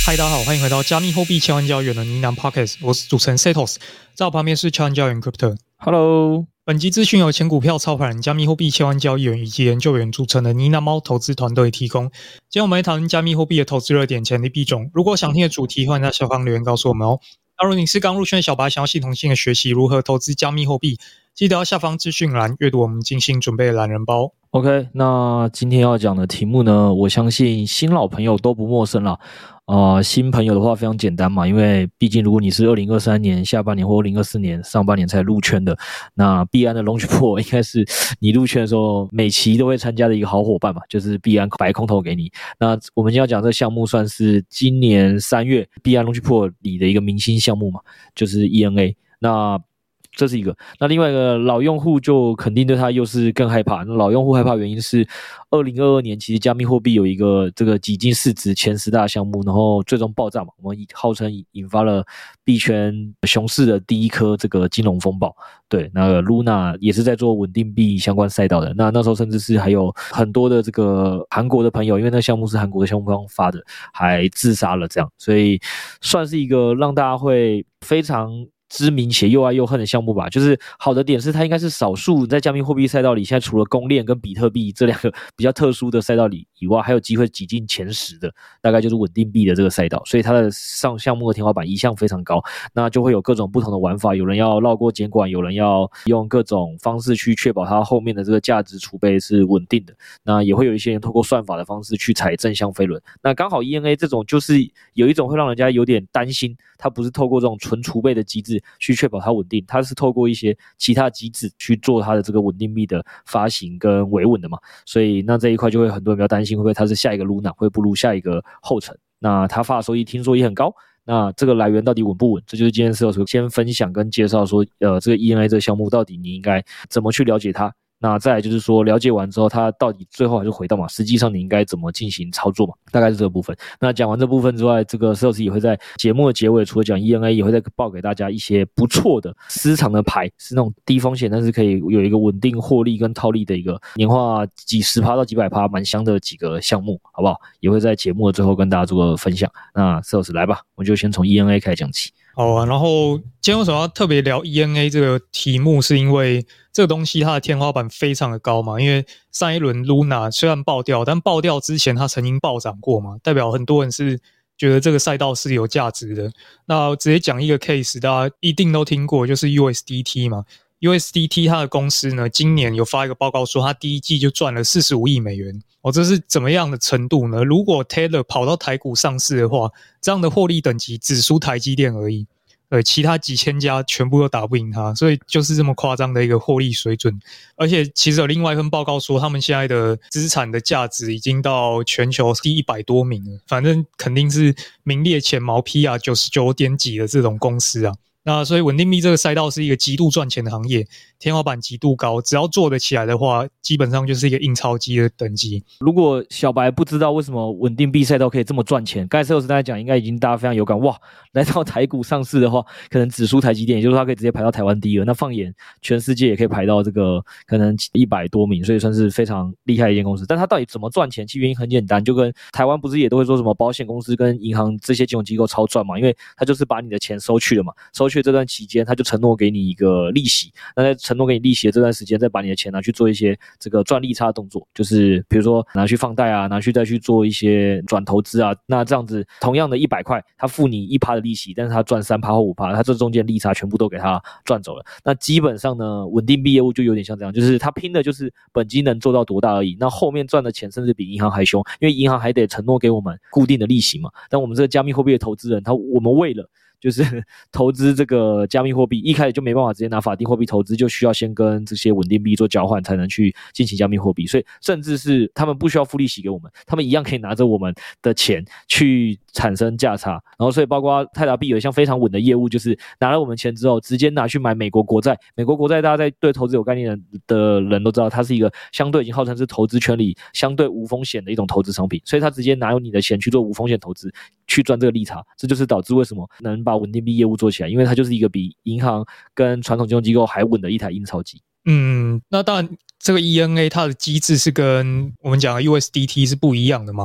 嗨，大家好，欢迎回到加密货币千万交易员的呢喃 Podcast， 我是主持人 Setos， 在我旁边是千万交易员 Crypto。Hello， 本集资讯由前股票操盘人、加密货币千万交易员以及研究员组成的呢喃猫投资团队提供。今天我们来讨论加密货币的投资热点、潜力币种。如果想听的主题，欢迎在下方留言告诉我们哦。那如果你是刚入圈的小白，想要系统性的学习如何投资加密货币，记得要下方资讯栏阅读我们精心准备的懒人包。 OK， 那今天要讲的题目呢，我相信新老朋友都不陌生了。新朋友的话非常简单嘛，因为毕竟如果你是2023年下半年或2024年上半年才入圈的，那币安的 Launchpool 应该是你入圈的时候每期都会参加的一个好伙伴嘛，就是币安白空投给你。那我们今天要讲这个项目算是今年3月币安 Launchpool 里的一个明星项目嘛，就是 ENA。那这是一个，那另外一个老用户就肯定对它又是更害怕。那老用户害怕原因是2022年其实加密货币有一个这个几经市值前10大项目，然后最终爆炸嘛，我们号称引发了币圈熊市的第一颗这个金融风暴。对，那个 Luna 也是在做稳定币相关赛道的，那时候甚至是还有很多的这个韩国的朋友，因为那个项目是韩国的项目方发的，还自杀了这样，所以算是一个让大家会非常知名且又爱又恨的项目吧。就是好的点是它应该是少数在加密货币赛道里现在除了公链跟比特币这两个比较特殊的赛道里以外，还有机会挤进前10的，大概就是稳定币的这个赛道，所以它的上项目的天花板一向非常高。那就会有各种不同的玩法，有人要绕过监管，有人要用各种方式去确保它后面的这个价值储备是稳定的，那也会有一些人透过算法的方式去踩正向飞轮。那刚好 ENA 这种就是有一种会让人家有点担心，它不是透过这种纯储备的机制去确保它稳定，它是透过一些其他机制去做它的这个稳定币的发行跟维稳的嘛，所以那这一块就会很多人比较担心会不会它是下一个 Luna 会步入下一个后尘。那它发的收益听说也很高，那这个来源到底稳不稳，这就是今天Setos先分享跟介绍说这个 ENA 这个项目到底你应该怎么去了解它，那再来就是说了解完之后它到底最后还是回到嘛，实际上你应该怎么进行操作嘛，大概是这个部分。那讲完这部分之外，这个 Setos 也会在节目的结尾除了讲 ENA 也会再报给大家一些不错的私藏的牌，是那种低风险但是可以有一个稳定获利跟套利的一个年化几10%到几100%蛮香的几个项目，好不好？也会在节目的最后跟大家做个分享。那 Setos 来吧，我就先从 ENA 开始讲起。 好啊，然后今天为什么要特别聊 ENA 这个题目，是因为这个东西它的天花板非常的高嘛，因为上一轮 Luna 虽然爆掉，但爆掉之前它曾经暴涨过嘛，代表很多人是觉得这个赛道是有价值的。那直接讲一个 case， 大家一定都听过，就是 USDT 嘛。USDT 它的公司呢，今年有发一个报告说，它第一季就赚了45亿美元。这是怎么样的程度呢？如果 Tether 跑到台股上市的话，这样的获利等级只输台积电而已。其他几千家全部都打不赢它，所以就是这么夸张的一个获利水准。而且其实有另外一份报告说，他们现在的资产的价值已经到全球第100多名了，反正肯定是名列前茅 PR 99点几的这种公司啊。那所以稳定币这个赛道是一个极度赚钱的行业，天花板极度高，只要做得起来的话，基本上就是一个印钞机的等级。 如果小白不知道为什么稳定币赛道可以这么赚钱，刚才Setos大家讲应该已经大家非常有感，哇，来到台股上市的话可能只输台积电，也就是说它可以直接排到台湾第一了，那放眼全世界也可以排到这个可能100多名，所以算是非常厉害的一间公司。但它到底怎么赚钱，其实原因很简单，就跟台湾不是也都会说什么保险公司跟银行这些金融机构超赚嘛，因为它就是把你的钱收去了嘛，收去这段期间他就承诺给你一个利息，那在承诺给你利息的这段时间再把你的钱拿去做一些这个赚利差的动作，就是比如说拿去放贷啊，拿去再去做一些转投资啊，那这样子同样的100块他付你 1% 的利息，但是他赚 3% 或 5%， 他这中间利差全部都给他赚走了。那基本上呢稳定币业务就有点像这样，就是他拼的就是本金能做到多大而已，那后面赚的钱甚至比银行还凶，因为银行还得承诺给我们固定的利息嘛，但我们这个加密货币的投资人我们为了就是投资这个加密货币，一开始就没办法直接拿法定货币投资，就需要先跟这些稳定币做交换才能去进行加密货币，所以甚至是他们不需要付利息给我们，他们一样可以拿着我们的钱去产生价差。然后所以包括泰达币有一项非常稳的业务，就是拿了我们钱之后直接拿去买美国国债。美国国债大家在对投资有概念的人都知道，它是一个相对已经号称是投资圈里相对无风险的一种投资商品，所以它直接拿你的钱去做无风险投资，去赚这个利差。这就是导致为什么能把稳定币业务做起来，因为它就是一个比银行跟传统金融机构还稳的一台印钞机。 那当然这个 ENA 它的机制是跟我们讲的 USDT 是不一样的嘛，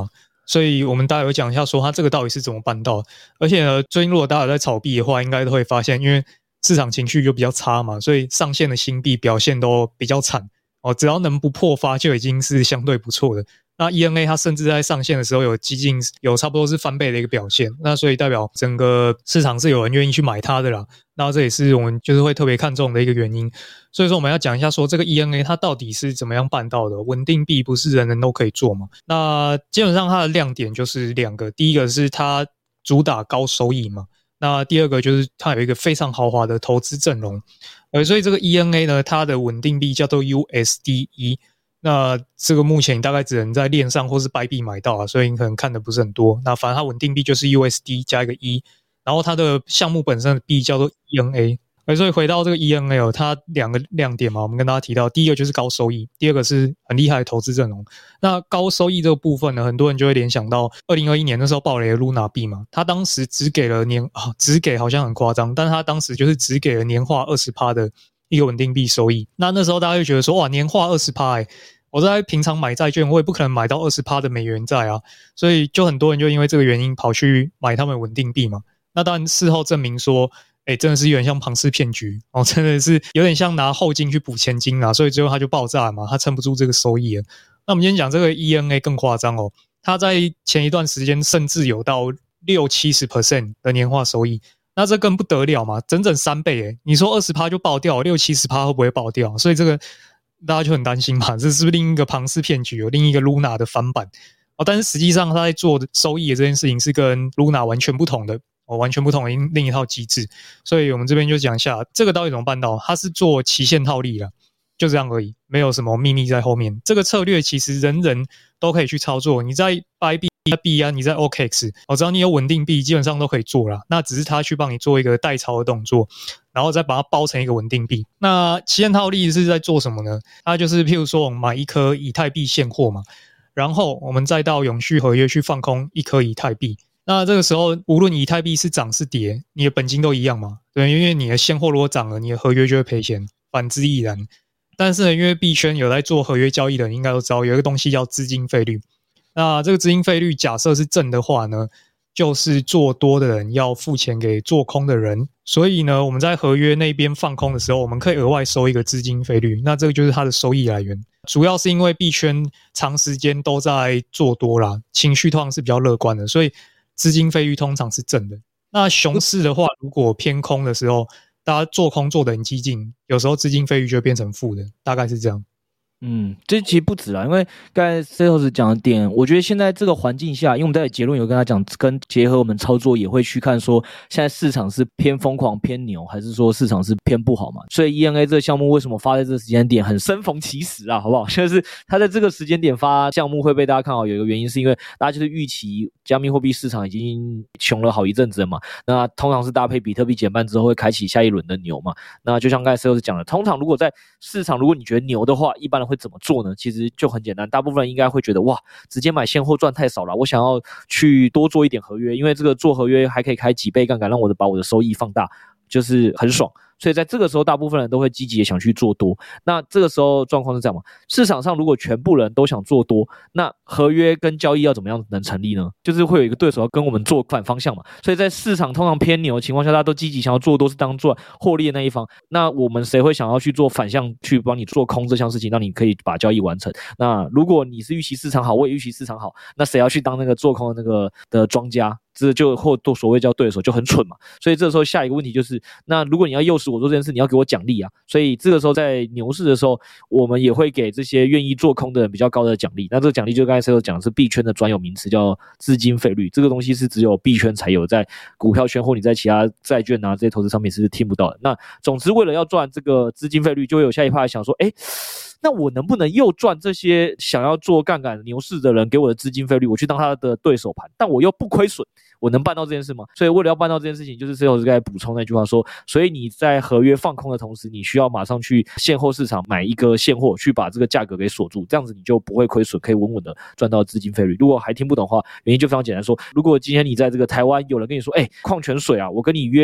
所以我们大家有讲一下说它这个到底是怎么办到的。而且呢，最近如果大家有在炒币的话，应该都会发现，因为市场情绪就比较差嘛，所以上线的新币表现都比较惨哦，只要能不破发就已经是相对不错的。那 ENA 它甚至在上线的时候有差不多是翻倍的一个表现，那所以代表整个市场是有人愿意去买它的啦。那这也是我们就是会特别看重的一个原因。所以说我们要讲一下说这个 ENA 它到底是怎么样办到的，稳定币不是人人都可以做嘛。那基本上它的亮点就是两个，第一个是它主打高收益嘛，那第二个就是它有一个非常豪华的投资阵容。所以这个 ENA 呢，它的稳定币叫做 USDE。那这个目前你大概只能在链上或是白币买到啊，所以你可能看的不是很多。那反正它稳定币就是 USD 加一个 E， 然后它的项目本身的币叫做 ENA。所以回到这个 ENA， 它两个亮点嘛，我们跟大家提到，第一个就是高收益，第二个是很厉害的投资阵容。那高收益这个部分呢，很多人就会联想到2021年那时候爆雷的 Luna 币嘛，它当时只给了只给好像很夸张，但是它当时就是只给了年化 20% 的一个稳定币收益。那时候大家就觉得说，哇，年化 20%我在平常买债券我也不可能买到 20% 的美元债啊，所以就很多人就因为这个原因跑去买他们稳定币嘛。那当然事后证明说真的是有点像庞氏骗局哦，真的是有点像拿后金去补前金啊，所以最后它就爆炸了嘛，它撑不住这个收益了。那我们今天讲这个 ENA 更夸张哦，它在前一段时间甚至有到 60-70% 的年化收益，那这更不得了嘛，整整3倍你说 20% 就爆掉 60-70% 会不会爆掉？所以这个大家就很担心嘛，这是不是另一个庞氏骗局，有另一个 Luna 的翻版但是实际上他在做的收益的这件事情是跟 Luna 完全不同的完全不同的另一套机制。所以我们这边就讲一下这个到底怎么办到，它是做期限套利啦，就这样而已，没有什么秘密在后面。这个策略其实人人都可以去操作，你在 Bybit 啊，你在 OKX 只要你有稳定币基本上都可以做啦，那只是他去帮你做一个代操的动作，然后再把它包成一个稳定币。那期限套利是在做什么呢？它就是譬如说我们买一颗以太币现货嘛，然后我们再到永续合约去放空一颗以太币。那这个时候无论以太币是涨是跌，你的本金都一样嘛，对，因为你的现货如果涨了，你的合约就会赔钱，反之亦然。但是呢，因为币圈有在做合约交易的人应该都知道有一个东西叫资金费率。那这个资金费率假设是正的话呢，就是做多的人要付钱给做空的人，所以呢我们在合约那边放空的时候，我们可以额外收一个资金费率，那这个就是它的收益来源。主要是因为币圈长时间都在做多啦，情绪通常是比较乐观的，所以资金费率通常是正的。那熊市的话，如果偏空的时候，大家做空做得很激进，有时候资金费率就会变成负的，大概是这样。 这其实不止啦，因为刚才 Setos 讲的点，我觉得现在这个环境下，因为我们在结论有跟他讲，跟结合我们操作也会去看说，现在市场是偏疯狂偏牛，还是说市场是偏不好嘛？所以 ENA 这个项目为什么发在这个时间点，很生逢其时啊，好不好？就是他在这个时间点发项目会被大家看好，有一个原因是因为大家就是预期加密货币市场已经穷了好一阵子了嘛，那通常是搭配比特币减半之后会开启下一轮的牛嘛。那就像刚才 Setos 讲的，通常如果在市场如果你觉得牛的话，一般人会怎么做呢？其实就很简单，大部分人应该会觉得哇，直接买现货赚太少了，我想要去多做一点合约，因为这个做合约还可以开几倍杠杆，让把我的收益放大，就是很爽。所以在这个时候大部分人都会积极的想去做多。那这个时候状况是这样嘛，市场上如果全部人都想做多，那合约跟交易要怎么样能成立呢？就是会有一个对手要跟我们做反方向嘛。所以在市场通常偏牛的情况下，大家都积极想要做多，是当做获利的那一方，那我们谁会想要去做反向去帮你做空这项事情，让你可以把交易完成？那如果你是预期市场好，我也预期市场好，那谁要去当那个做空的那个的庄家？这就或所谓叫对手就很蠢嘛。所以这时候下一个问题就是，那如果你要诱使我做这件事，你要给我奖励啊。所以这个时候在牛市的时候，我们也会给这些愿意做空的人比较高的奖励。那这个奖励就刚才讲的是币圈的专有名词，叫资金费率。这个东西是只有币圈才有，在股票圈或你在其他债券啊这些投资商品是听不到的。那总之为了要赚这个资金费率，就会有下一趴想说，那我能不能又赚这些想要做杠杆牛市的人给我的资金费率，我去当他的对手盘，但我又不亏损，我能办到这件事吗？所以为了要办到这件事情，就是最后是该补充那句话说，所以你在合约放空的同时，你需要马上去现货市场买一个现货，去把这个价格给锁住，这样子你就不会亏损，可以稳稳的赚到资金费率。如果还听不懂的话，原因就非常简单说，如果今天你在这个台湾有人跟你说，矿泉水啊，我跟你约定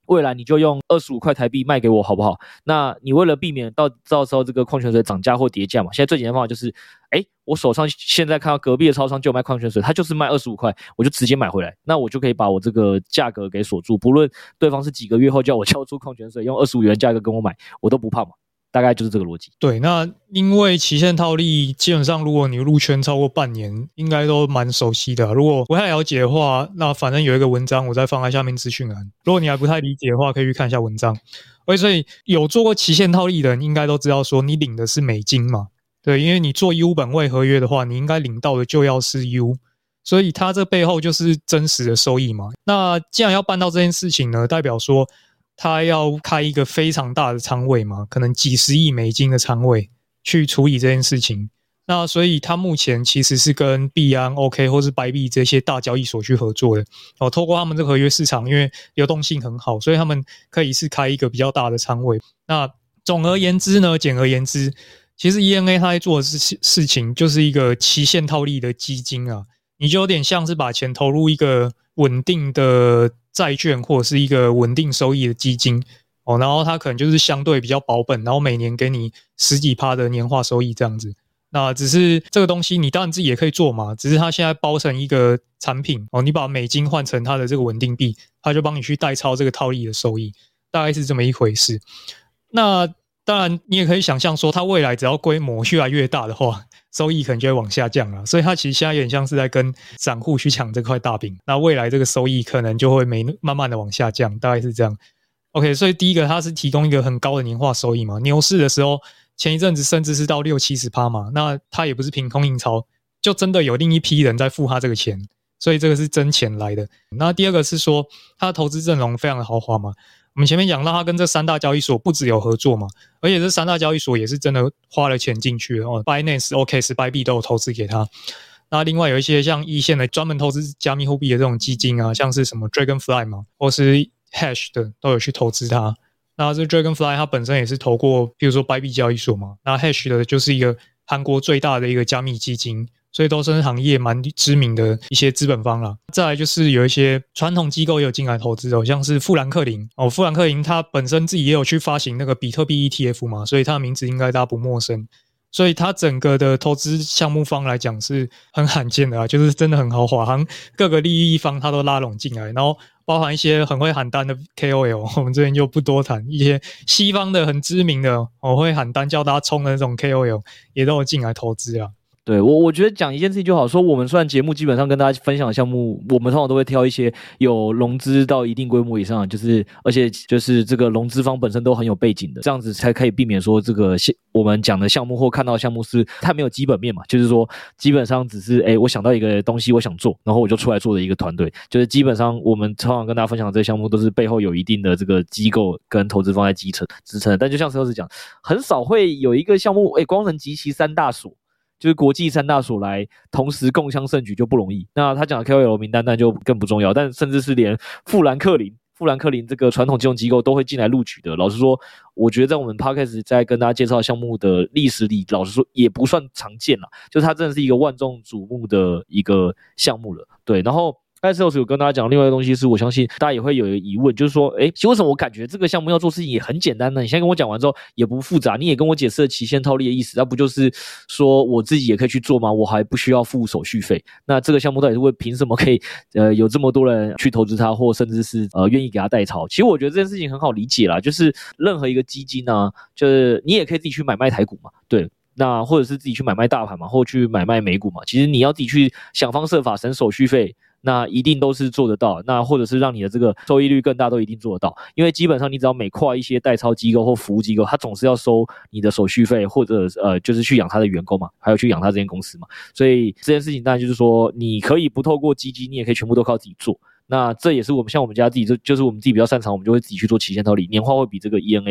未来你就用25块台币卖给我好不好？那你为了避免到时候这个矿泉水涨价或跌价嘛，现在最简单的方法就是，我手上现在看到隔壁的超商就有卖矿泉水，它就是卖25块，我就直接买回来，那我就可以把我这个价格给锁住，不论对方是几个月后叫我交出矿泉水，用25元价格跟我买，我都不怕嘛。大概就是这个逻辑。 对，那因为期限套利基本上如果你入圈超过半年，应该都蛮熟悉的如果不太了解的话，那反正有一个文章我再放在下面资讯栏，如果你还不太理解的话，可以去看一下文章。所以有做过期限套利的人应该都知道说你领的是美金嘛，对，因为你做 U 本位合约的话，你应该领到的就要是 U， 所以它这背后就是真实的收益嘛。那既然要办到这件事情呢，代表说他要开一个非常大的仓位嘛，可能几十亿美金的仓位去处理这件事情。那所以他目前其实是跟币安、OK 或是白币这些大交易所去合作的。透过他们这个合约市场，因为流动性很好，所以他们可以是开一个比较大的仓位。那总而言之呢，简而言之，其实 ENA 他在做的事情就是一个期限套利的基金啊，你就有点像是把钱投入一个稳定的债券或者是一个稳定收益的基金然后它可能就是相对比较保本，然后每年给你10几%的年化收益这样子。那只是这个东西你当然自己也可以做嘛，只是它现在包成一个产品你把美金换成它的这个稳定币，它就帮你去代操这个套利的收益，大概是这么一回事。那当然你也可以想象说，它未来只要规模越来越大的话，收益可能就会往下降了，所以它其实现在有点像是在跟散户去抢这块大饼，那未来这个收益可能就会慢慢的往下降，大概是这样。OK， 所以第一个它是提供一个很高的年化收益嘛，牛市的时候前一阵子甚至是到60-70% 嘛，那它也不是凭空印钞，就真的有另一批人在付他这个钱，所以这个是真钱来的。那第二个是说它的投资阵容非常的豪华嘛，我们前面讲到它跟这3大交易所不只有合作嘛，而且这3大交易所也是真的花了钱进去Binance、OKX、白币都有投资给他。那另外有一些像一线的专门投资加密货币的这种基金啊，像是什么 Dragonfly 嘛，或是 Hash 的都有去投资它。那这 Dragonfly 它本身也是投过比如说白币交易所嘛，那 Hash 的就是一个韩国最大的一个加密基金，所以都是行业蛮知名的一些资本方啦。再来就是有一些传统机构也有进来投资像是富兰克林富兰克林它本身自己也有去发行那个比特币 ETF 嘛，所以它的名字应该大家不陌生。所以它整个的投资项目方来讲是很罕见的就是真的很豪华，好像各个利益方它都拉拢进来，然后包含一些很会喊单的 KOL， 我们这边就不多谈，一些西方的很知名的会喊单叫大家冲的那种 KOL 也都有进来投资啊。 对，我觉得讲一件事情就好，说我们虽然节目基本上跟大家分享的项目，我们通常都会挑一些有融资到一定规模以上，而且就是这个融资方本身都很有背景的，这样子才可以避免说这个我们讲的项目或看到的项目是太没有基本面嘛，就是说基本上只是我想到一个东西我想做，然后我就出来做的一个团队，就是基本上我们通常跟大家分享的这些项目都是背后有一定的这个机构跟投资方在支撑的，但就像石头子讲，很少会有一个项目光能集齐3大所。就是国际3大所来同时共襄盛举就不容易。那他讲的 KOL 名单那就更不重要，但甚至是连富兰克林这个传统金融机构都会进来录取的。老实说，我觉得在我们 Podcast 在跟大家介绍项目的历史里，老实说也不算常见啦，就是它真的是一个万众瞩目的一个项目了。对，然后但是有跟大家讲另外一个东西是，我相信大家也会有一个疑问，就是说，为什么我感觉这个项目要做事情也很简单呢？你现在跟我讲完之后也不复杂，你也跟我解释了期限套利的意思，那不就是说我自己也可以去做吗？我还不需要付手续费。那这个项目到底是凭什么可以有这么多人去投资它，或甚至是愿意给它代操？其实我觉得这件事情很好理解啦，就是任何一个基金啊，就是你也可以自己去买卖台股嘛，对。那或者是自己去买卖大盘嘛，或去买卖美股嘛，其实你要自己去想方设法省手续费，那一定都是做得到，那或者是让你的这个收益率更大都一定做得到，因为基本上你只要每跨一些代操机构或服务机构，它总是要收你的手续费，或者就是去养他的员工嘛，还有去养他这间公司嘛，所以这件事情当然就是说你可以不透过基金，你也可以全部都靠自己做。那这也是我们像我们家自己就是我们自己比较擅长，我们就会自己去做期限套利，年化会比这个 ENA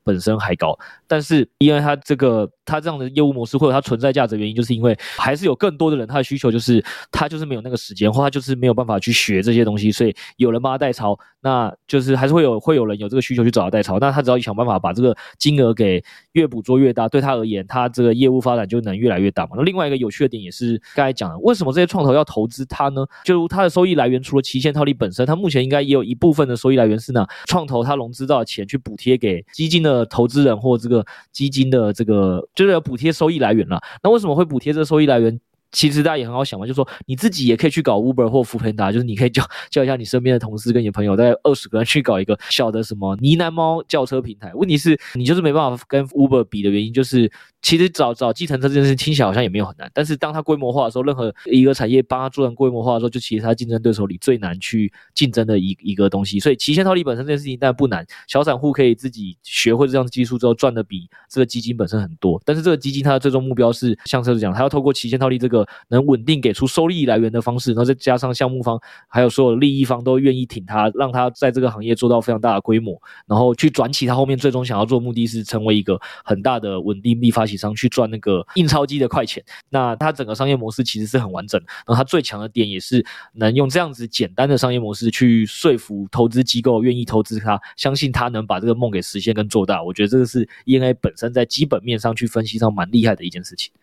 本身还高。但是因为它这样的业务模式会有它存在价值的原因，就是因为还是有更多的人他的需求就是他就是没有那个时间，或他就是没有办法去学这些东西，所以有人帮他代操，那就是还是会有人有这个需求去找他代操，那他只要想办法把这个金额给越捕捉越大，对他而言他这个业务发展就能越来越大嘛。那另外一个有趣的点也是刚才讲的，为什么这些创投要投资它呢？就它的收益来源除了期限套利本身，它目前应该也有一部分的收益来源是呢创投它融资到的钱去补贴给基金的投资人或这个基金的这个就是有补贴收益来源啦。那为什么会补贴这个收益来源？其实大家也很好想嘛，就是说你自己也可以去搞 Uber 或 Foodpanda， 就是你可以叫一下你身边的同事跟你的朋友，大概20个人去搞一个小的什么呢喃猫叫车平台。问题是你就是没办法跟 Uber 比的原因，就是其实找计程车这件事听起来好像也没有很难，但是当它规模化的时候，任何一个产业帮它做成规模化的时候，就其实它竞争对手里最难去竞争的一个东西。所以期限套利本身这件事情当然不难，小散户可以自己学会这样的技术之后赚的比这个基金本身很多，但是这个基金它的最终目标是像车子讲，它要透过期限套利这个能稳定给出收益来源的方式，然后再加上项目方还有所有利益方都愿意挺它，让它在这个行业做到非常大的规模，然后去转起它后面最终想要做的目的是成为一个很大的稳定币发起商，去赚那个印钞机的快钱。那它整个商业模式其实是很完整的，然后它最强的点也是能用这样子简单的商业模式去说服投资机构愿意投资它，相信它能把这个梦给实现跟做大。我觉得这个是 ENA 本身在基本面上去分析上蛮厉害的一件事情。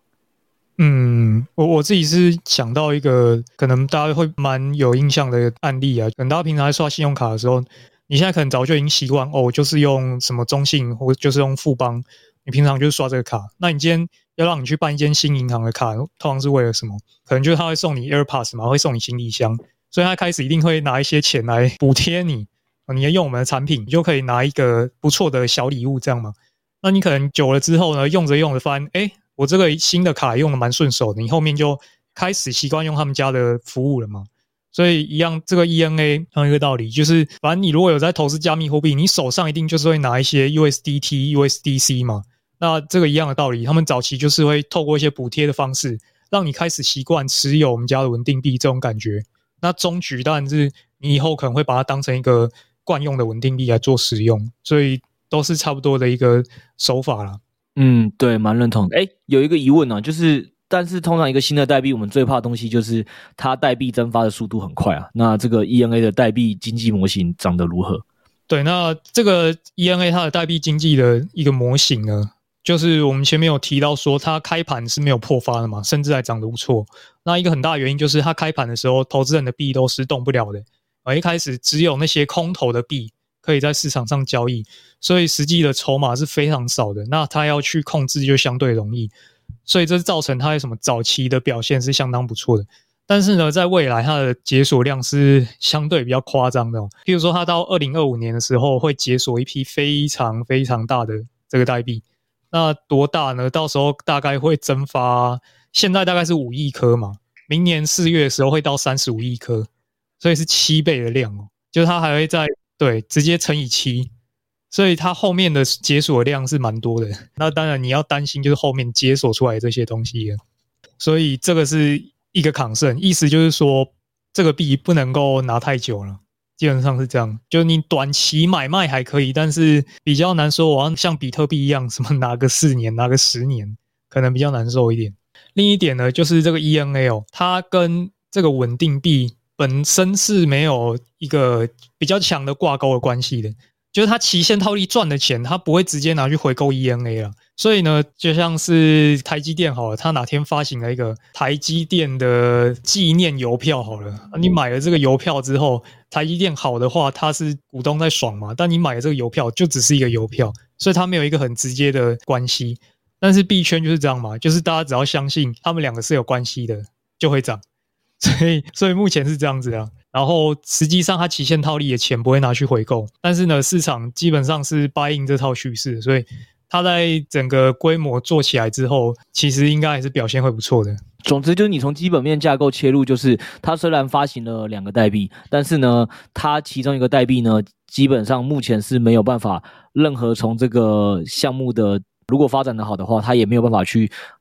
我自己是想到一个可能大家会蛮有印象的案例啊，可能大家平常在刷信用卡的时候，你现在可能早就已经习惯我就是用什么中信或就是用富邦，你平常就是刷这个卡。那你今天要让你去办一间新银行的卡，通常是为了什么？可能就是他会送你 AirPods 嘛，会送你行李箱，所以他开始一定会拿一些钱来补贴你，你要用我们的产品，你就可以拿一个不错的小礼物这样嘛。那你可能久了之后呢，用着发现我这个新的卡用的蛮顺手的，你后面就开始习惯用他们家的服务了嘛。所以一样，这个 ENA 还有一个道理，就是反正你如果有在投资加密货币，你手上一定就是会拿一些 USDT、USDC 嘛。那这个一样的道理，他们早期就是会透过一些补贴的方式，让你开始习惯持有我们家的稳定币这种感觉。那终局当然是你以后可能会把它当成一个惯用的稳定币来做使用，所以都是差不多的一个手法啦。 对，蛮认同的。有一个疑问就是但是通常一个新的代币，我们最怕的东西就是它代币增发的速度很快啊。那这个 ENA 的代币经济模型长得如何？ 对，那这个 ENA 它的代币经济的一个模型呢，就是我们前面有提到说它开盘是没有破发的嘛，甚至还涨得不错。那一个很大的原因就是它开盘的时候，投资人的币都是动不了的，一开始只有那些空头的币可以在市场上交易，所以实际的筹码是非常少的。那它要去控制就相对容易，所以这造成它什么早期的表现是相当不错的。但是呢，在未来它的解锁量是相对比较夸张的譬如说它到2025年的时候会解锁一批非常非常大的这个代币。那多大呢？到时候大概会蒸发，现在大概是5亿颗嘛，明年4月的时候会到35亿颗，所以是7倍的量就是它还会对直接乘以7，所以它后面的解锁量是蛮多的。那当然你要担心就是后面解锁出来的这些东西了，所以这个是一个concern，意思就是说这个币不能够拿太久了，基本上是这样。就你短期买卖还可以，但是比较难说我要像比特币一样什么拿个4年拿个10年，可能比较难受一点。另一点呢，就是这个 ENA它跟这个稳定币本身是没有一个比较强的挂钩的关系的，就是它期限套利赚的钱它不会直接拿去回购 ENA 了。所以呢，就像是台积电好了，它哪天发行了一个台积电的纪念邮票好了，你买了这个邮票之后，台积电好的话它是股东在爽嘛，但你买了这个邮票就只是一个邮票，所以它没有一个很直接的关系。但是币圈就是这样嘛，就是大家只要相信他们两个是有关系的就会涨，所以目前是这样子啊。然后实际上它期限套利的钱不会拿去回购，但是呢市场基本上是 buy in 这套趋势，所以它在整个规模做起来之后，其实应该还是表现会不错的。 总之就是你从基本面架构切入，就是它虽然发行了2个代币，但是呢它其中一个代币呢基本上目前是没有办法任何从这个项目的如果发展的好的话，它也没有办法去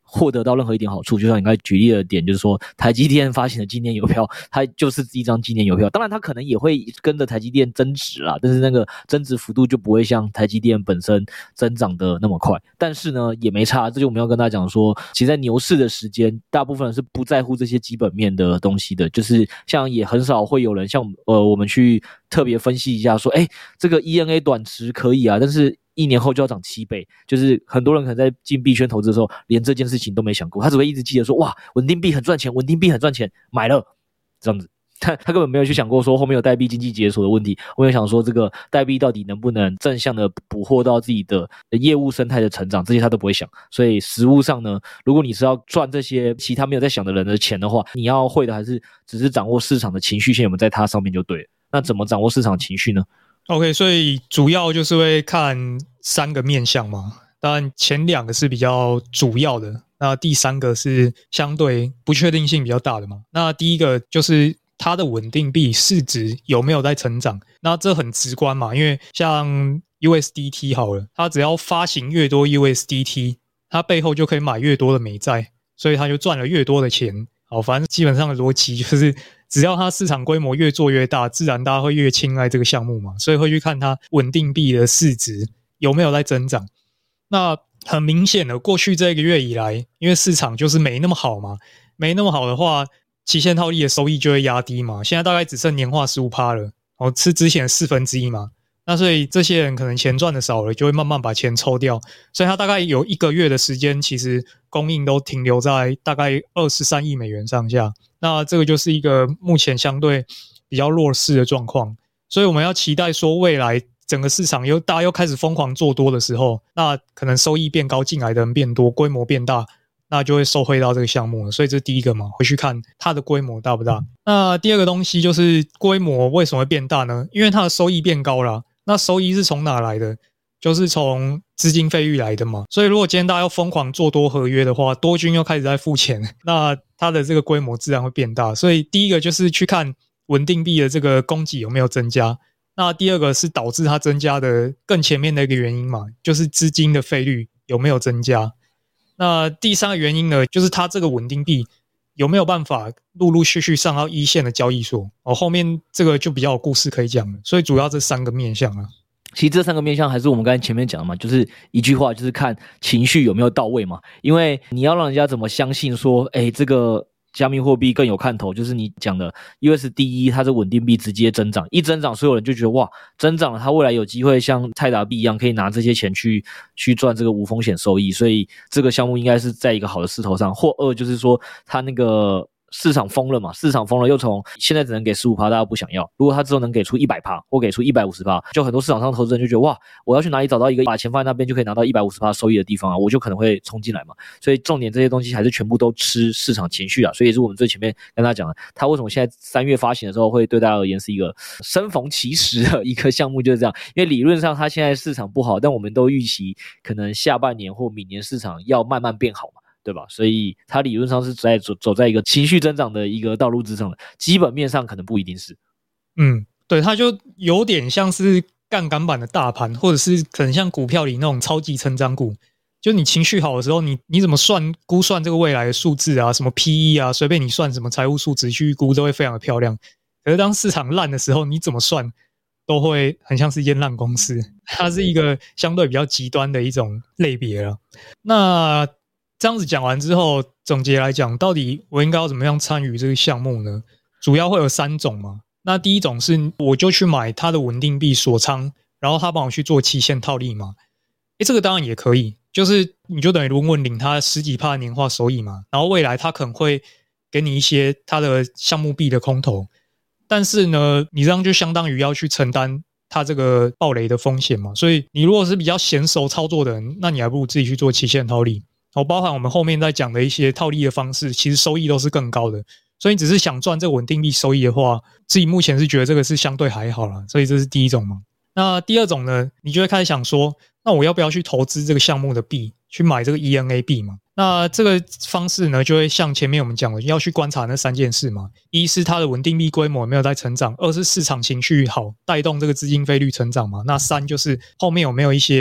获得到任何一点好处。就像你刚才举例的点，就是说台积电发行的纪念邮票，它就是一张纪念邮票，当然它可能也会跟着台积电增值啦，但是那个增值幅度就不会像台积电本身增长的那么快。但是呢也没差，这就我们要跟大家讲说，其实在牛市的时间，大部分人是不在乎这些基本面的东西的，就是像也很少会有人像我们去特别分析一下说，这个 ENA 短持可以啊，但是1年后就要涨7倍，就是很多人可能在进币圈投资的时候，连这件事情都没想过，他只会一直记得说，哇，稳定币很赚钱，稳定币很赚钱，买了，这样子。他根本没有去想过说后面有代币经济解锁的问题，我有想说这个代币到底能不能正向的捕获到自己的业务生态的成长，这些他都不会想。所以实务上呢，如果你是要赚这些其他没有在想的人的钱的话，你要会的还是只是掌握市场的情绪线有没有在它上面就对了。那怎么掌握市场情绪呢？ OK， 所以主要就是会看3个面向嘛，当然前2个是比较主要的，那第3个是相对不确定性比较大的嘛。那第一个就是它的稳定币市值有没有在成长，那这很直观嘛，因为像 USDT 好了，它只要发行越多 USDT， 它背后就可以买越多的美债，所以它就赚了越多的钱。好，反正基本上的逻辑就是只要它市场规模越做越大，自然大家会越青睐这个项目嘛，所以会去看它稳定币的市值有没有在增长。那很明显的，过去这个月以来，因为市场就是没那么好嘛，没那么好的话，期限套利的收益就会压低嘛，现在大概只剩年化 15% 了，是之前的1/4嘛。那所以这些人可能钱赚的少了，就会慢慢把钱抽掉，所以他大概有1个月的时间，其实供应都停留在大概23亿美元上下。那这个就是一个目前相对比较弱势的状况，所以我们要期待说未来整个市场大家又开始疯狂做多的时候，那可能收益变高，进来的人变多，规模变大，那就会受惠到这个项目了。所以这是第一个嘛，回去看它的规模大不大。那第二个东西就是规模为什么会变大呢？因为它的收益变高了。那收益是从哪来的？就是从资金费率来的嘛。所以如果今天大家要疯狂做多合约的话，多军又开始在付钱，那它的这个规模自然会变大。所以第一个就是去看稳定币的这个供给有没有增加。那第二个是导致它增加的更前面的一个原因嘛，就是资金的费率有没有增加。那第3个原因呢，就是它这个稳定币有没有办法陆陆续续上到一线的交易所，后面这个就比较有故事可以讲了。所以主要这3个面向啊。 其实这3个面向还是我们刚才前面讲的嘛，就是一句话，就是看情绪有没有到位嘛。因为你要让人家怎么相信说，这个加密货币更有看头，就是你讲的 USD1 它是稳定币直接增长，一增长所有人就觉得哇，增长了，它未来有机会像泰达币一样可以拿这些钱去赚这个无风险收益，所以这个项目应该是在一个好的势头上。或2就是说它那个市场疯了嘛，市场疯了又从现在只能给 15%， 大家不想要，如果他之后能给出 100% 或给出 150%， 就很多市场上投资人就觉得哇，我要去哪里找到一个把钱放在那边就可以拿到 150% 收益的地方啊，我就可能会冲进来嘛。所以重点这些东西还是全部都吃市场情绪啊，所以也是我们最前面跟大家讲的，他为什么现在3月发行的时候会对大家而言是一个生逢其时的一个项目，就是这样。因为理论上他现在市场不好，但我们都预期可能下半年或明年市场要慢慢变好嘛，对吧？所以它理论上是走在一个情绪增长的一个道路之上的，基本面上可能不一定是。 对，它就有点像是杠杆版的大盘，或者是可能像股票里那种超级成长股。就你情绪好的时候，你怎么估算这个未来的数字啊，什么 PE 啊，随便你算什么财务数值去估都会非常的漂亮。可是当市场烂的时候，你怎么算都会很像是一间烂公司。它是一个相对比较极端的一种类别了。那这样子讲完之后，总结来讲，到底我应该要怎么样参与这个项目呢？主要会有3种嘛。那第一种是我就去买它的稳定币锁仓，然后他帮我去做期限套利嘛。这个当然也可以，就是你就等于稳稳领它10几%年化收益嘛，然后未来它可能会给你一些它的项目币的空投，但是呢，你这样就相当于要去承担它这个暴雷的风险嘛。所以你如果是比较娴熟操作的人，那你还不如自己去做期限套利。包含我们后面在讲的一些套利的方式，其实收益都是更高的。所以你只是想赚这个稳定币收益的话，自己目前是觉得这个是相对还好啦，所以这是第一种嘛。那第二种呢，你就会开始想说，那我要不要去投资这个项目的币，去买这个 ENA 币嘛？那这个方式呢，就会像前面我们讲的，要去观察那3件事嘛。一是它的稳定币规模有没有在成长，2是市场情绪好，带动这个资金费率成长嘛。那3就是后面有没有一些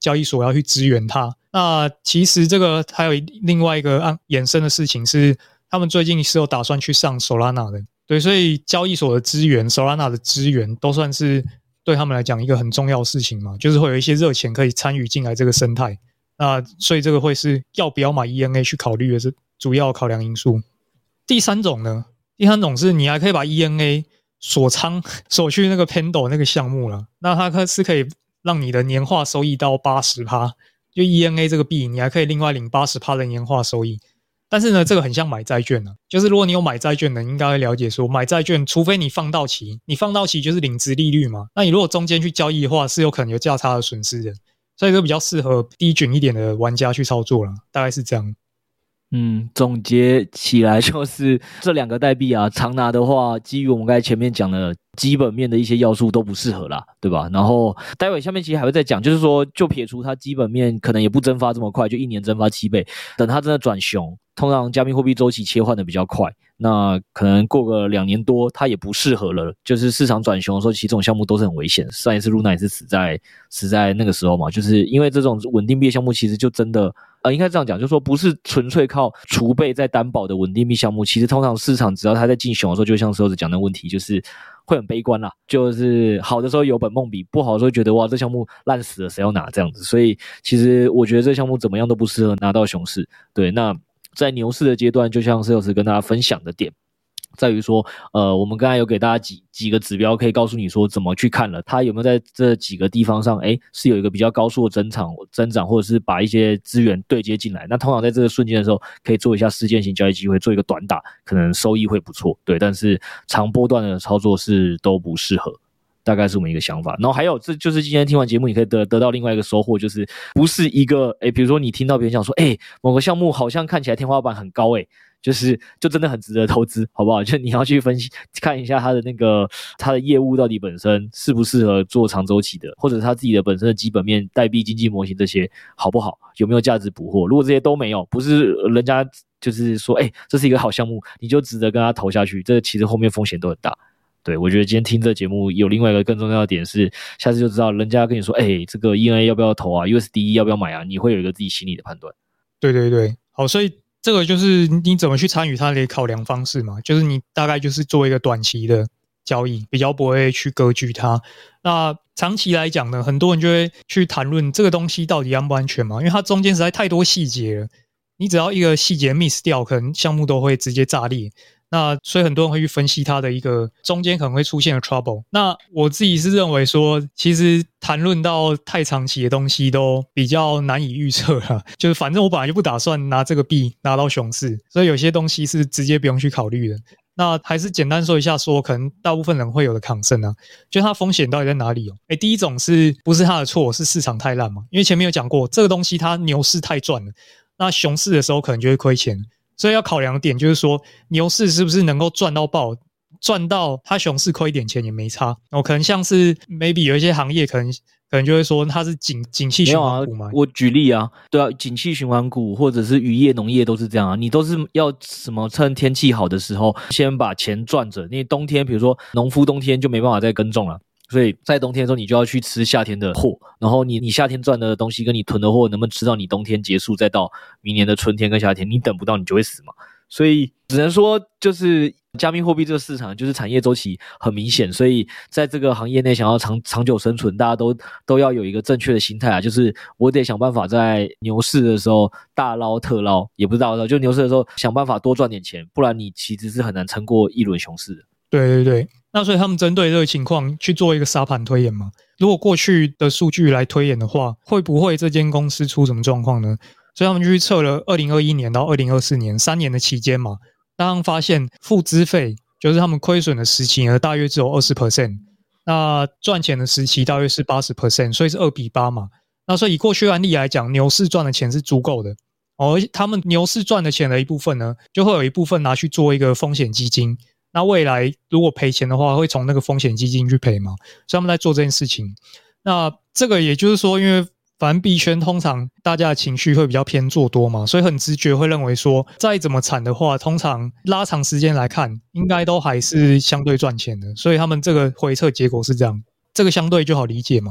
交易所要去支援它。那其实这个还有另外一个衍生的事情是，他们最近是有打算去上 Solana 的，对，所以交易所的资源 Solana 的资源都算是对他们来讲一个很重要的事情嘛，就是会有一些热钱可以参与进来这个生态。那所以这个会是要不要买 ENA 去考虑的是主要考量因素。第三种呢，第三种是你还可以把 ENA 锁去那个 Pando 那个项目了，那它是可以让你的年化收益到 80%， 就 ENA 这个币你还可以另外领 80% 的年化收益。但是呢，这个很像买债券啊，就是如果你有买债券的，你应该会了解说，买债券除非你放到期，你放到期就是领殖利率嘛，那你如果中间去交易的话，是有可能有价差的损失的。所以这比较适合低均一点的玩家去操作了，大概是这样。 总结起来就是这两个代币啊，长拿的话，基于我们刚才前面讲的基本面的一些要素都不适合啦，对吧？然后待会下面其实还会再讲，就是说就撇除它基本面可能也不蒸发这么快，就1年蒸发7倍，等它真的转熊，通常加密货币周期切换的比较快，那可能过个2年多它也不适合了，就是市场转熊的时候，其实这种项目都是很危险。上一次 Luna 也是死在那个时候嘛，就是因为这种稳定币项目其实就真的应该这样讲，就是说不是纯粹靠储备在担保的稳定币项目，其实通常市场只要它在进熊的时候，就像狮子讲的问题，就是会很悲观啦，就是好的时候有本梦比，不好的时候觉得哇这项目烂死了，谁要拿这样子。所以其实我觉得这项目怎么样都不适合拿到熊市。对，那在牛市的阶段，就像狮子跟大家分享的点在于说我们刚才有给大家几个指标可以告诉你说怎么去看了它有没有在这几个地方上是有一个比较高速的增长，或者是把一些资源对接进来，那通常在这个瞬间的时候可以做一下事件型交易机会，做一个短打，可能收益会不错。对，但是长波段的操作是都不适合，大概是我们一个想法。然后还有这就是今天听完节目你可以得到另外一个收获，就是不是一个比如说你听到别人讲说某个项目好像看起来天花板很高就真的很值得投资，好不好？就你要去分析看一下它的业务到底本身适不适合做长周期的，或者它自己的本身的基本面、代币经济模型这些好不好，有没有价值捕获。如果这些都没有，不是人家就是说这是一个好项目，你就值得跟他投下去，这其实后面风险都很大。对，我觉得今天听这节目有另外一个更重要的点是，下次就知道人家跟你说这个 ENA 要不要投啊， USDE 要不要买啊，你会有一个自己心里的判断。 对对对，好，所以这个就是你怎么去参与它的考量方式嘛，就是你大概就是做一个短期的交易，比较不会去割据它。那长期来讲呢，很多人就会去谈论这个东西到底安不安全嘛，因为它中间实在太多细节了，你只要一个细节 miss 掉，可能项目都会直接炸裂。那所以很多人会去分析它的一个中间可能会出现的 trouble。那我自己是认为说，其实谈论到太长期的东西都比较难以预测啦，就是反正我本来就不打算拿这个币拿到熊市，所以有些东西是直接不用去考虑的。那还是简单说一下说可能大部分人会有的 concern 啊，就它风险到底在哪里第一种是不是它的错，是市场太烂嘛，因为前面有讲过这个东西它牛市太赚了，那熊市的时候可能就会亏钱，所以要考量的点就是说牛市是不是能够赚到爆，赚到它熊市亏一点钱也没差。可能像是 maybe 有一些行业可能就会说它是景气循环股嘛。 我举例啊，对啊，景气循环股或者是渔业农业都是这样啊，你都是要什么趁天气好的时候先把钱赚着，因为冬天比如说农夫冬天就没办法再耕种了，所以在冬天的时候你就要去吃夏天的货，然后你夏天赚的东西跟你囤的货能不能吃到你冬天结束再到明年的春天跟夏天，你等不到你就会死嘛。所以只能说就是加密货币这个市场就是产业周期很明显，所以在这个行业内想要长久生存，大家都要有一个正确的心态啊，就是我得想办法在牛市的时候大捞特捞，也不是大捞，就牛市的时候想办法多赚点钱，不然你其实是很难撑过一轮熊市的。 对对对，那所以他们针对这个情况去做一个沙盘推演嘛，如果过去的数据来推演的话，会不会这间公司出什么状况呢？所以他们就去测了2021年到2024年3年的期间嘛，当然发现付资费就是他们亏损的时期呢大约只有 20%， 那赚钱的时期大约是 80%， 所以是2:8嘛。那所以以过去案例来讲，牛市赚的钱是足够的而他们牛市赚的钱的一部分呢，就会有一部分拿去做一个风险基金，那未来如果赔钱的话会从那个风险基金去赔嘛，所以他们在做这件事情。那这个也就是说，因为反正币圈通常大家的情绪会比较偏做多嘛，所以很直觉会认为说再怎么惨的话，通常拉长时间来看应该都还是相对赚钱的，所以他们这个回测结果是这样，这个相对就好理解嘛。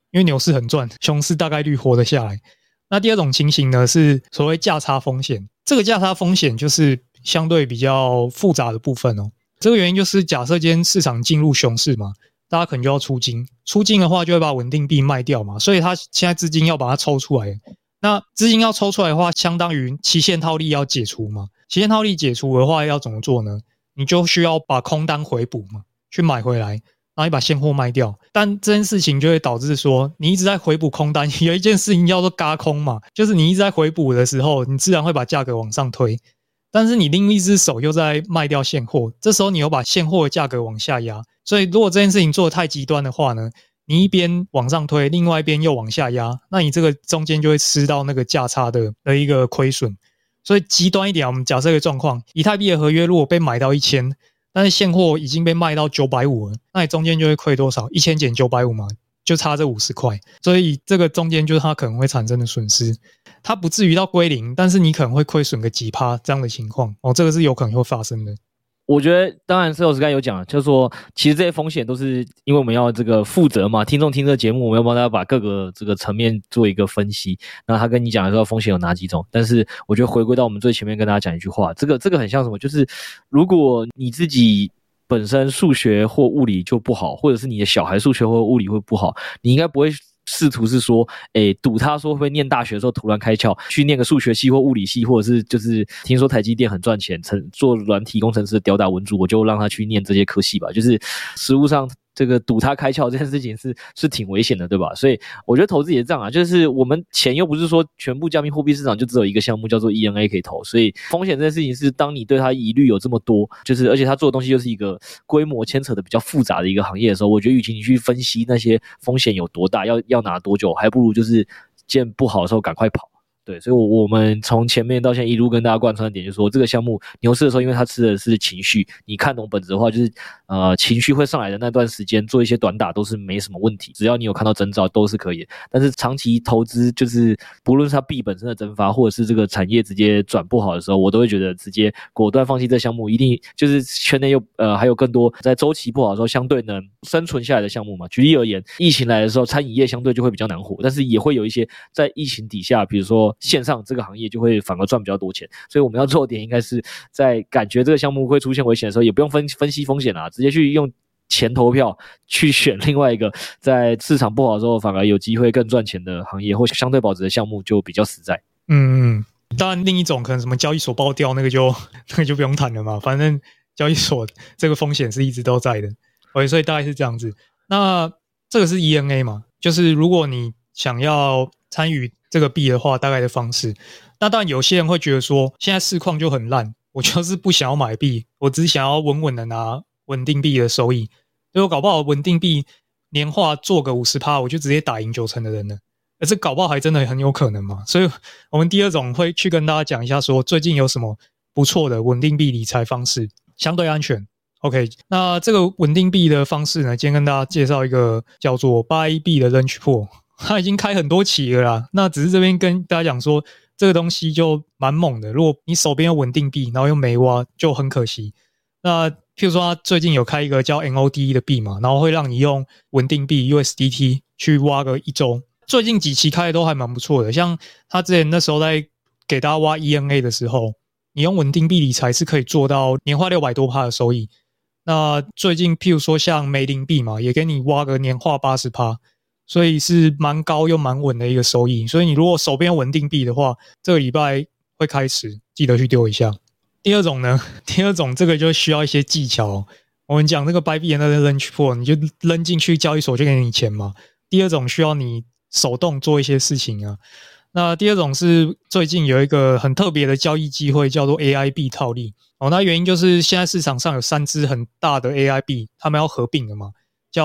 因为牛市很赚，熊市大概率活得下来。那第二种情形呢是所谓价差风险，这个价差风险就是相对比较复杂的部分哦。这个原因就是假设今天市场进入熊市嘛，大家可能就要出金，出金的话就会把稳定币卖掉嘛，所以他现在资金要把它抽出来。那资金要抽出来的话，相当于期限套利要解除嘛。期限套利解除的话要怎么做呢？你就需要把空单回补嘛，去买回来，然后你把现货卖掉。但这件事情就会导致说，你一直在回补空单，有一件事情叫做軋空嘛，就是你一直在回补的时候，你自然会把价格往上推。但是你另一只手又在卖掉现货，这时候你又把现货的价格往下压。所以如果这件事情做得太极端的话呢，你一边往上推，另外一边又往下压，那你这个中间就会吃到那个价差的一个亏损。所以极端一点，我们假设一个状况，以太币的合约如果被买到1000，但是现货已经被卖到950了，那你中间就会亏多少？1000减950嘛，就差这50块。所以这个中间就是它可能会产生的损失，它不至于到归零，但是你可能会亏损个几%这样的情况哦，这个是有可能会发生的。 我觉得当然 Sales 刚才有讲了，就是说其实这些风险都是因为我们要这个负责嘛，听众听这个节目，我们要帮大家把各个这个层面做一个分析。那他跟你讲的时候风险有哪几种，但是我觉得回归到我们最前面跟大家讲一句话，这个很像什么，就是如果你自己本身数学或物理就不好，或者是你的小孩数学或物理会不好，你应该不会试图是说赌他说会不会念大学的时候突然开窍去念个数学系或物理系，或者是就是听说台积电很赚钱，做软体工程师的吊打文组，我就让他去念这些科系吧。就是实务上这个赌他开窍这件事情是挺危险的，对吧？所以我觉得投资也是这样啊，就是我们钱又不是说全部加密货币市场就只有一个项目叫做 ENA 可以投，所以风险这件事情是当你对它疑虑有这么多，就是而且他做的东西又是一个规模牵扯的比较复杂的一个行业的时候，我觉得与其你去分析那些风险有多大，要拿多久，还不如就是见不好的时候赶快跑。对，所以我们从前面到现在一路跟大家贯穿的点就是说，这个项目牛市的时候，因为它吃的是情绪，你看懂本质的话，就是情绪会上来的那段时间做一些短打都是没什么问题，只要你有看到征兆都是可以的。但是长期投资就是不论是它币本身的蒸发，或者是这个产业直接转不好的时候，我都会觉得直接果断放弃这项目，一定就是圈内又还有更多在周期不好的时候相对能生存下来的项目嘛。举例而言，疫情来的时候，餐饮业相对就会比较难活，但是也会有一些在疫情底下，比如说线上这个行业就会反而赚比较多钱，所以我们要做的点应该是在感觉这个项目会出现危险的时候，也不用分析风险啦，直接去用钱投票去选另外一个在市场不好的时候反而有机会更赚钱的行业或相对保值的项目，就比较实在。 当然另一种可能什么交易所爆掉那个就不用谈了嘛，反正交易所这个风险是一直都在的。所以大概是这样子。那这个是 ENA 嘛，就是如果你想要参与这个币的话，大概的方式。那当然有些人会觉得说，现在市况就很烂，我就是不想要买币，我只想要稳稳的拿稳定币的收益。所以我搞不好稳定币年化做个 50%， 我就直接打赢90%的人了。而这搞不好还真的很有可能嘛。所以我们第二种会去跟大家讲一下说，最近有什么不错的稳定币理财方式，相对安全。OK， 那这个稳定币的方式呢，今天跟大家介绍一个叫做 Bybit 的 Launch Pool， 它已经开很多期了啦。那只是这边跟大家讲说，这个东西就蛮猛的。如果你手边有稳定币，然后又没挖，就很可惜。那譬如说，它最近有开一个叫 NOD 的币嘛，然后会让你用稳定币 USDT 去挖个1周。最近几期开的都还蛮不错的，像他之前那时候在给大家挖 ENA 的时候，你用稳定币理财是可以做到年化600多%的收益。那最近譬如说像梅林币嘛，也给你挖个年化 80%， 所以是蛮高又蛮稳的一个收益。所以你如果手边有稳定币的话，这个礼拜会开始，记得去丢一下。第二种呢，这个就需要一些技巧。我们讲这个 Bybit 的 Launch Pool， 你就扔进去交易所就给你钱嘛。第二种需要你手动做一些事情啊。那第二种是最近有一个很特别的交易机会，叫做 AI 币套利。那原因就是现在市场上有3只很大的 AI 币，他们要合并了嘛，叫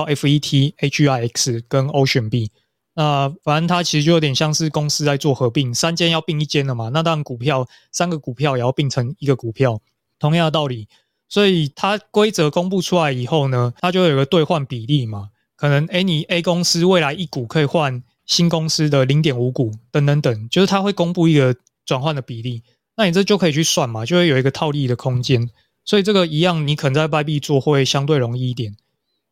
FET、HIX 跟 Ocean 币。那反正它其实就有点像是公司在做合并，3间要并1间了嘛，那当然股票3个股票也要并成1个股票，同样的道理。所以它规则公布出来以后呢，它就有一个兑换比例嘛，可能你 A 公司未来1股可以换新公司的 0.5 股等等等，就是它会公布一个转换的比例，那你这就可以去算嘛，就会有一个套利的空间。所以这个一样，你可能在 Bybit 做会相对容易一点。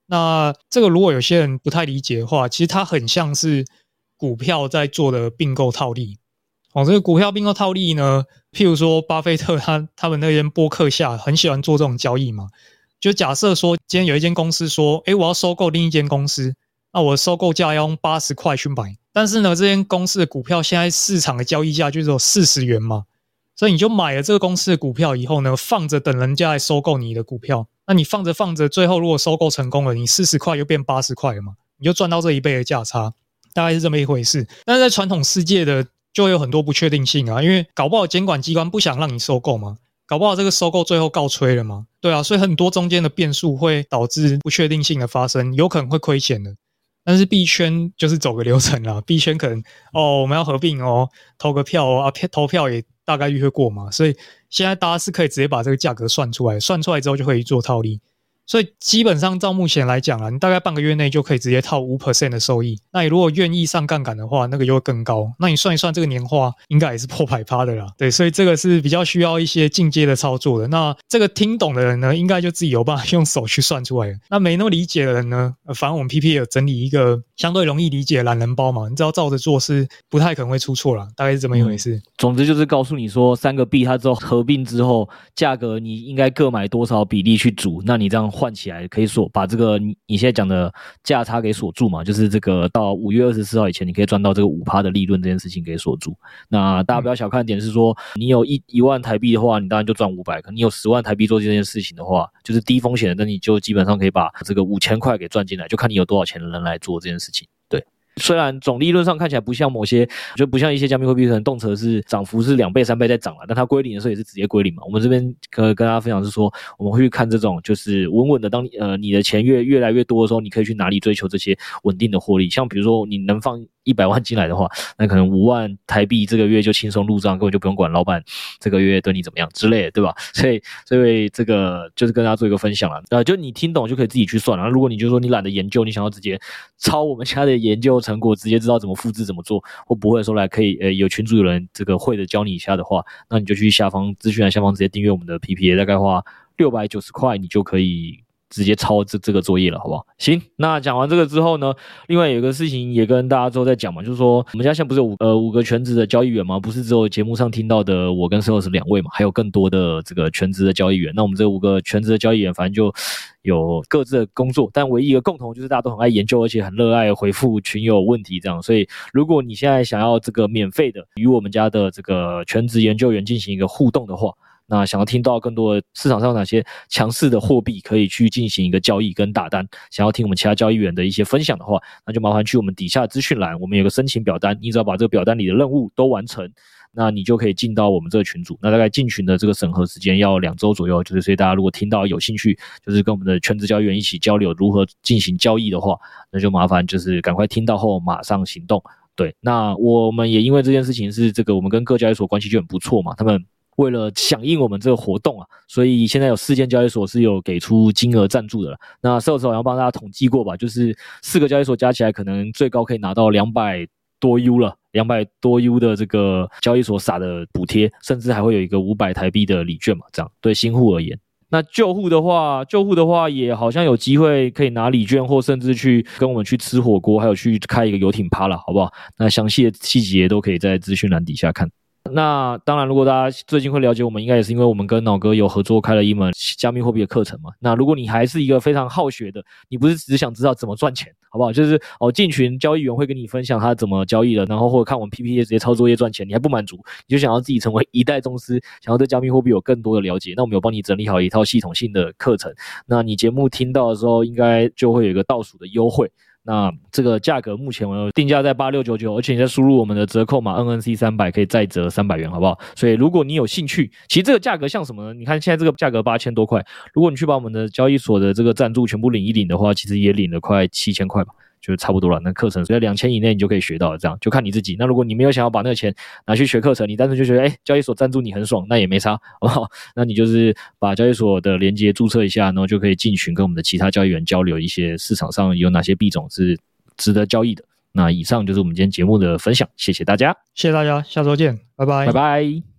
那这个如果有些人不太理解的话，其实它很像是股票在做的并购套利。这个股票并购套利呢，譬如说巴菲特他们那边波克夏很喜欢做这种交易嘛。就假设说今天有一间公司说，我要收购另一间公司，那我收购价要用80块去买，但是呢这间公司的股票现在市场的交易价就只有40元嘛，所以你就买了这个公司的股票以后呢，放着等人家来收购你的股票。那你放着放着，最后如果收购成功了，你40块又变80块了嘛，你就赚到这1倍的价差，大概是这么一回事。但是在传统世界的就会有很多不确定性啊，因为搞不好监管机关不想让你收购嘛，搞不好这个收购最后告吹了嘛，对啊，所以很多中间的变数会导致不确定性的发生，有可能会亏钱的。但是币圈就是走个流程啦，币圈可能我们要合并投个票投票也大概率会过嘛，所以现在大家是可以直接把这个价格算出来之后就可以做套利。所以基本上照目前来讲啦，你大概半个月内就可以直接套 5% 的收益。那你如果愿意上杠杆的话，那个又会更高。那你算一算这个年化应该也是破100%的啦。对，所以这个是比较需要一些进阶的操作的。那这个听懂的人呢，应该就自己有办法用手去算出来了。那没那么理解的人呢，反正我们 PPA 有整理一个相对容易理解的懒人包嘛，你只要照着做是不太可能会出错啦，大概是这么一回事。 总之就是告诉你说3个币它之后合并之后，价格你应该各买多少比例去组，那你这样换起来可以把这个你现在讲的价差给锁住嘛，就是这个到5月24号以前你可以赚到这个 5% 的利润这件事情给锁住。那大家不要小看的点是说，你有1万台币的话，你当然就赚500，可你有10万台币做这件事情的话，就是低风险的，那你就基本上可以把这个5000块给赚进来，就看你有多少钱的人来做这件事情。对，虽然总利润上看起来不像就不像一些加密货币可能动辄是涨幅是2倍3倍在涨了，但它归零的时候也是直接归零嘛。我们这边跟大家分享是说，我们会去看这种就是稳稳的，当你的钱越来越多的时候，你可以去哪里追求这些稳定的获利。像比如说你能放100万进来的话，那可能5万台币这个月就轻松入账，根本就不用管老板这个月对你怎么样之类的，对吧？所以这个就是跟大家做一个分享了。就你听懂就可以自己去算了。如果你就说你懒得研究，你想要直接抄我们家的研究成果，直接知道怎么复制怎么做，或不会的时候来可以有群组有人这个会的教你一下的话，那你就去资讯栏下方直接订阅我们的 PPA， 大概花690块你就可以直接抄这个作业了，好不好？行，那讲完这个之后呢，另外有一个事情也跟大家之后再讲嘛，就是说我们家现在不是有5个全职的交易员吗？不是只有节目上听到的我跟Sales 2位嘛，还有更多的这个全职的交易员。那我们这5个全职的交易员，反正就有各自的工作，但唯一一个共同就是大家都很爱研究，而且很热爱回复群友问题这样。所以如果你现在想要这个免费的与我们家的这个全职研究员进行一个互动的话，那想要听到更多的市场上哪些强势的货币可以去进行一个交易跟打单，想要听我们其他交易员的一些分享的话，那就麻烦去我们底下资讯栏，我们有个申请表单，你只要把这个表单里的任务都完成，那你就可以进到我们这个群组。那大概进群的这个审核时间要2周左右，就是所以大家如果听到有兴趣，就是跟我们的全职交易员一起交流如何进行交易的话，那就麻烦就是赶快听到后马上行动。对，那我们也因为这件事情是这个我们跟各交易所关系就很不错嘛，他们为了响应我们这个活动啊，所以现在有4间交易所是有给出金额赞助的了。那Sales好像帮大家统计过吧，就是4个交易所加起来可能最高可以拿到200多 U 了，200多 U 的这个交易所撒的补贴，甚至还会有一个500台币的礼券嘛，这样对新户而言。那旧户的话也好像有机会可以拿礼券，或甚至去跟我们去吃火锅，还有去开一个游艇趴啦，好不好？那详细的细节都可以在资讯栏底下看。那当然如果大家最近会了解我们，应该也是因为我们跟脑哥有合作开了一门加密货币的课程嘛。那如果你还是一个非常好学的，你不是只想知道怎么赚钱，好不好？就是进群交易员会跟你分享他怎么交易的，然后或者看我们 PPA 直接操作业赚钱，你还不满足，你就想要自己成为一代宗师，想要对加密货币有更多的了解，那我们有帮你整理好一套系统性的课程。那你节目听到的时候应该就会有一个倒数的优惠，那这个价格目前我定价在8699，而且你再输入我们的折扣码 NNC300 可以再折300元，好不好？所以如果你有兴趣，其实这个价格像什么呢？你看现在这个价格8000多块，如果你去把我们的交易所的这个赞助全部领一领的话，其实也领了快7000块吧，就差不多了。那课程在2000以内你就可以学到了，这样就看你自己。那如果你没有想要把那个钱拿去学课程，你单纯就觉得交易所赞助你很爽，那也没差，好不好？那你就是把交易所的连结注册一下，然后就可以进群跟我们的其他交易员交流一些市场上有哪些币种是值得交易的。那以上就是我们今天节目的分享，谢谢大家， 谢谢大家，下周见，拜拜， 拜拜。